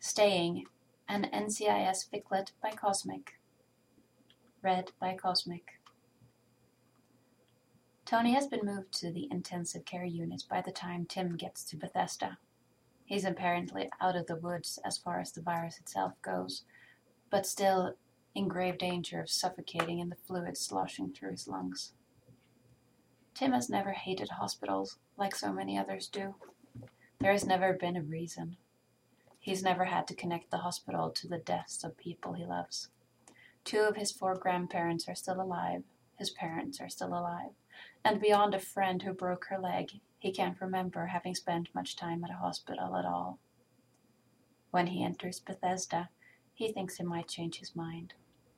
Staying, an NCIS Ficlet by Cosmic. Read by Cosmic. Tony has been moved to the intensive care unit by the time Tim gets to Bethesda. He's apparently out of the woods as far as the virus itself goes, but still in grave danger of suffocating in the fluid sloshing through his lungs. Tim has never hated hospitals like so many others do. There has never been a reason. He's never had to connect the hospital to the deaths of people he loves. 2 of his 4 grandparents are still alive, his parents are still alive, and beyond a friend who broke her leg, he can't remember having spent much time at a hospital at all. When he enters Bethesda, he thinks he might change his mind.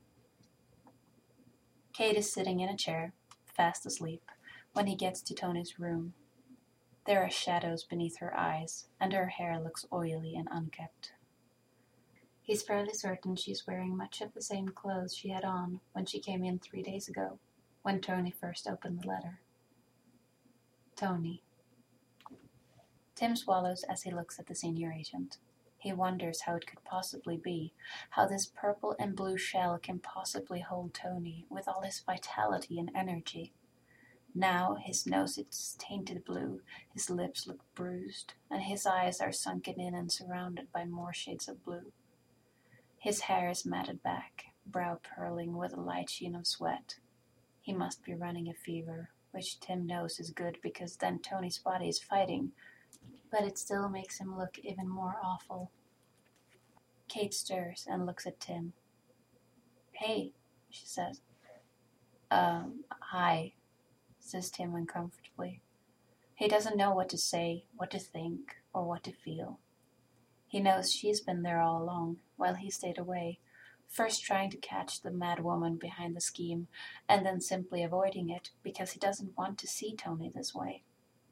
Kate is sitting in a chair, fast asleep, when he gets to Tony's room. There are shadows beneath her eyes, and her hair looks oily and unkempt. He's fairly certain she's wearing much of the same clothes she had on when she came in 3 days ago, when Tony first opened the letter. Tony. Tim swallows as he looks at the senior agent. He wonders how it could possibly be, how this purple and blue shell can possibly hold Tony with all his vitality and energy. Now his nose is tainted blue, his lips look bruised, and his eyes are sunken in and surrounded by more shades of blue. His hair is matted back, brow pearling with a light sheen of sweat. He must be running a fever, which Tim knows is good because then Tony's body is fighting, but it still makes him look even more awful. Kate stirs and looks at Tim. "Hey," she says. Hi," says Tim uncomfortably. He doesn't know what to say, what to think, or what to feel. He knows she's been there all along, while he stayed away, first trying to catch the mad woman behind the scheme, and then simply avoiding it because he doesn't want to see Tony this way.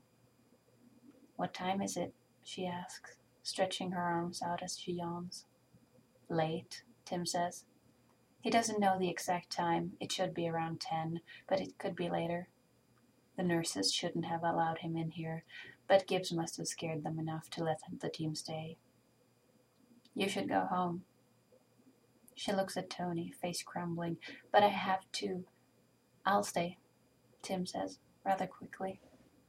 "What time is it?" she asks, stretching her arms out as she yawns. "Late," Tim says. He doesn't know the exact time. It should be around 10, but it could be later. The nurses shouldn't have allowed him in here, but Gibbs must have scared them enough to let the team stay. "You should go home." She looks at Tony, face crumbling. "But I have to." "I'll stay," Tim says, rather quickly.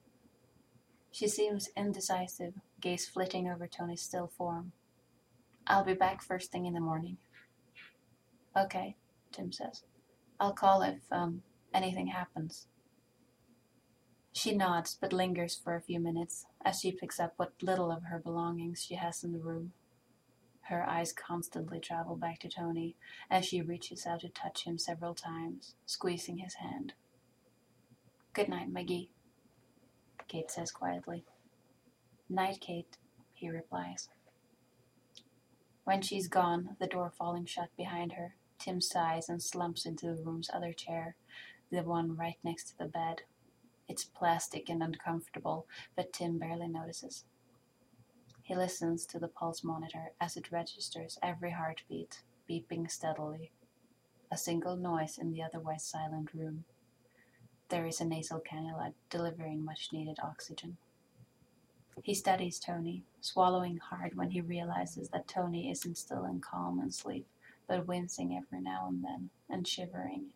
She seems indecisive, gaze flitting over Tony's still form. "I'll be back first thing in the morning." "Okay," Tim says. "I'll call if, anything happens." She nods, but lingers for a few minutes as she picks up what little of her belongings she has in the room. Her eyes constantly travel back to Tony, and she reaches out to touch him several times, squeezing his hand. "Good night, Maggie," Kate says quietly. "Night, Kate," he replies. When she's gone, the door falling shut behind her, Tim sighs and slumps into the room's other chair, the one right next to the bed. It's plastic and uncomfortable, but Tim barely notices. He listens to the pulse monitor as it registers every heartbeat, beeping steadily. A single noise in the otherwise silent room. There is a nasal cannula delivering much-needed oxygen. He studies Tony, swallowing hard when he realizes that Tony isn't still in calm and sleep, but wincing every now and then, and shivering.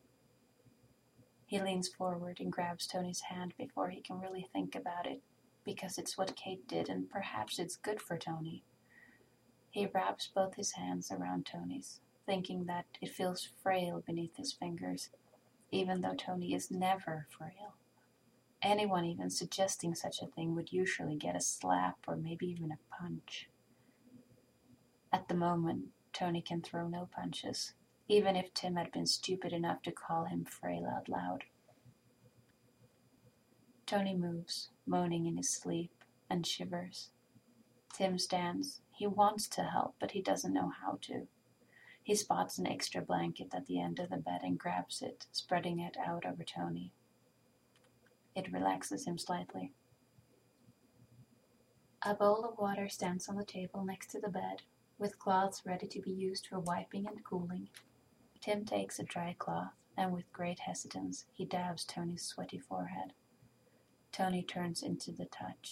He leans forward and grabs Tony's hand before he can really think about it, because it's what Kate did and perhaps it's good for Tony. He wraps both his hands around Tony's, thinking that it feels frail beneath his fingers, even though Tony is never frail. Anyone even suggesting such a thing would usually get a slap or maybe even a punch. At the moment, Tony can throw no punches, even if Tim had been stupid enough to call him frail out loud. Tony moves, moaning in his sleep, and shivers. Tim stands. He wants to help, but he doesn't know how to. He spots an extra blanket at the end of the bed and grabs it, spreading it out over Tony. It relaxes him slightly. A bowl of water stands on the table next to the bed, with cloths ready to be used for wiping and cooling. Tim takes a dry cloth, and with great hesitance, he dabs Tony's sweaty forehead. Tony turns into the touch,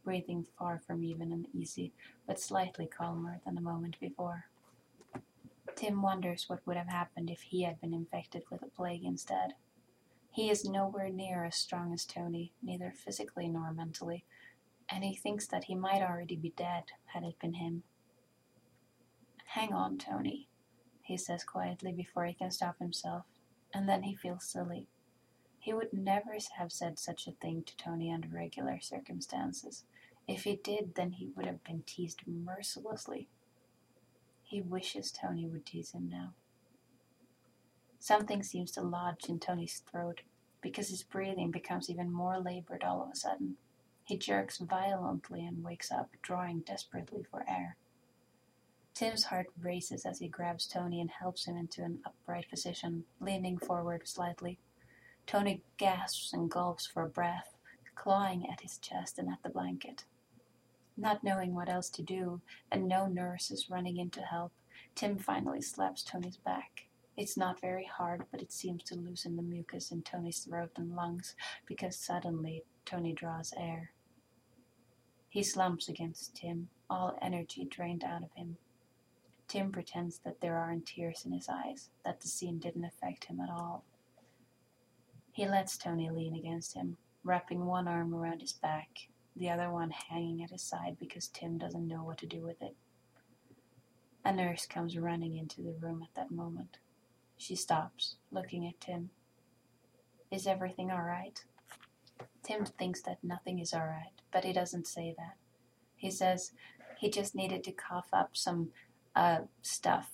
breathing far from even and easy, but slightly calmer than the moment before. Tim wonders what would have happened if he had been infected with a plague instead. He is nowhere near as strong as Tony, neither physically nor mentally, and he thinks that he might already be dead had it been him. "Hang on, Tony," he says quietly before he can stop himself, and then he feels silly. He would never have said such a thing to Tony under regular circumstances. If he did, then he would have been teased mercilessly. He wishes Tony would tease him now. Something seems to lodge in Tony's throat, because his breathing becomes even more labored all of a sudden. He jerks violently and wakes up, drawing desperately for air. Tim's heart races as he grabs Tony and helps him into an upright position, leaning forward slightly. Tony gasps and gulps for breath, clawing at his chest and at the blanket. Not knowing what else to do, and no nurses running in to help, Tim finally slaps Tony's back. It's not very hard, but it seems to loosen the mucus in Tony's throat and lungs, because suddenly Tony draws air. He slumps against Tim, all energy drained out of him. Tim pretends that there aren't tears in his eyes, that the scene didn't affect him at all. He lets Tony lean against him, wrapping one arm around his back, the other one hanging at his side because Tim doesn't know what to do with it. A nurse comes running into the room at that moment. She stops, looking at Tim. "Is everything all right?" Tim thinks that nothing is all right, but he doesn't say that. He says he just needed to cough up some, stuff.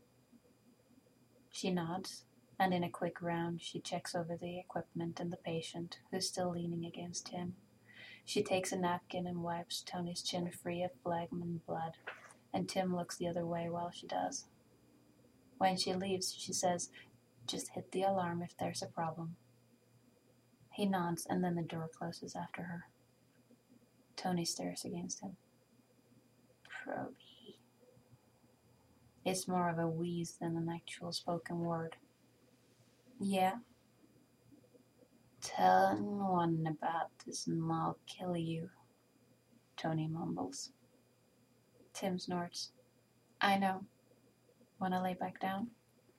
She nods, and in a quick round she checks over the equipment and the patient, who's still leaning against him. She takes a napkin and wipes Tony's chin free of phlegm and blood, and Tim looks the other way while she does. When she leaves, she says, "Just hit the alarm if there's a problem." He nods, and then the door closes after her. Tony stares against him. "Proby." It's more of a wheeze than an actual spoken word. "Yeah?" "Tell no one about this and I'll kill you," Tony mumbles. Tim snorts. "I know. Wanna lay back down?"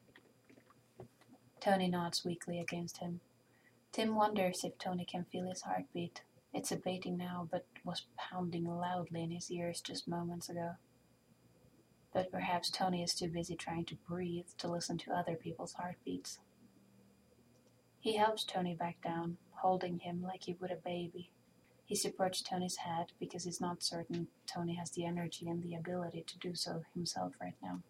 Tony nods weakly against him. Tim wonders if Tony can feel his heartbeat. It's abating now, but was pounding loudly in his ears just moments ago. But perhaps Tony is too busy trying to breathe to listen to other people's heartbeats. He helps Tony back down, holding him like he would a baby. He supports Tony's head because he's not certain Tony has the energy and the ability to do so himself right now.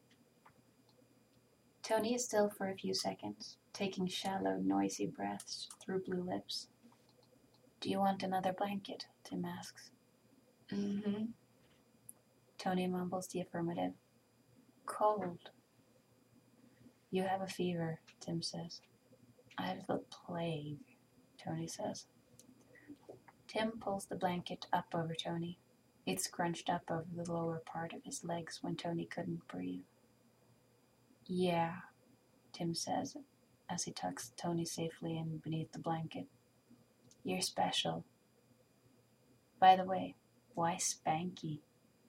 Tony is still for a few seconds, taking shallow, noisy breaths through blue lips. "Do you want another blanket?" Tim asks. "Mm-hmm." Tony mumbles the affirmative. "Cold." "You have a fever," Tim says. "I have the plague," Tony says. Tim pulls the blanket up over Tony. It's scrunched up over the lower part of his legs when Tony couldn't breathe. "Yeah," Tim says as he tucks Tony safely in beneath the blanket. "You're special. By the way, why Spanky?"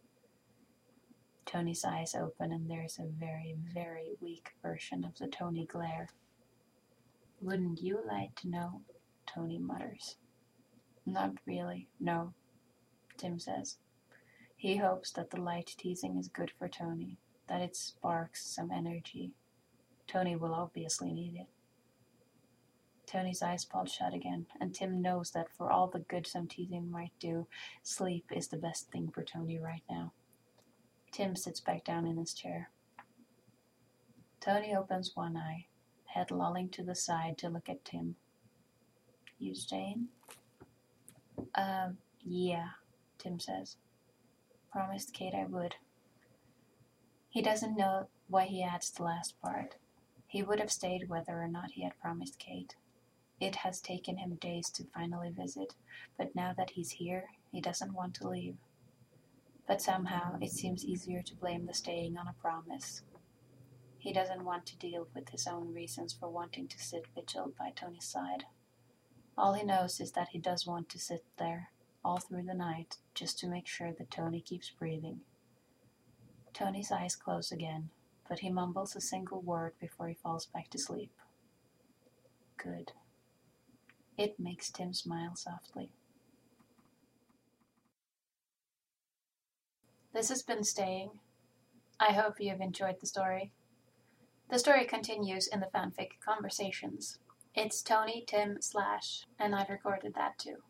Tony's eyes open and there's a very, very weak version of the Tony glare. "Wouldn't you like to know?" Tony mutters. "Not really, no," Tim says. He hopes that the light teasing is good for Tony, that it sparks some energy. Tony will obviously need it. Tony's eyes pull shut again, and Tim knows that for all the good some teasing might do, sleep is the best thing for Tony right now. Tim sits back down in his chair. Tony opens one eye, head lolling to the side to look at Tim. "You staying?" Yeah," Tim says. "Promised Kate I would." He doesn't know why he adds the last part. He would have stayed whether or not he had promised Kate. It has taken him days to finally visit, but now that he's here, he doesn't want to leave. But somehow it seems easier to blame the staying on a promise. He doesn't want to deal with his own reasons for wanting to sit vigil by Tony's side. All he knows is that he does want to sit there, all through the night, just to make sure that Tony keeps breathing. Tony's eyes close again, but he mumbles a single word before he falls back to sleep. Good. It makes Tim smile softly. This has been Staying. I hope you have enjoyed the story. The story continues in the fanfic Conversations. It's Tony, Tim, / and I've recorded that too.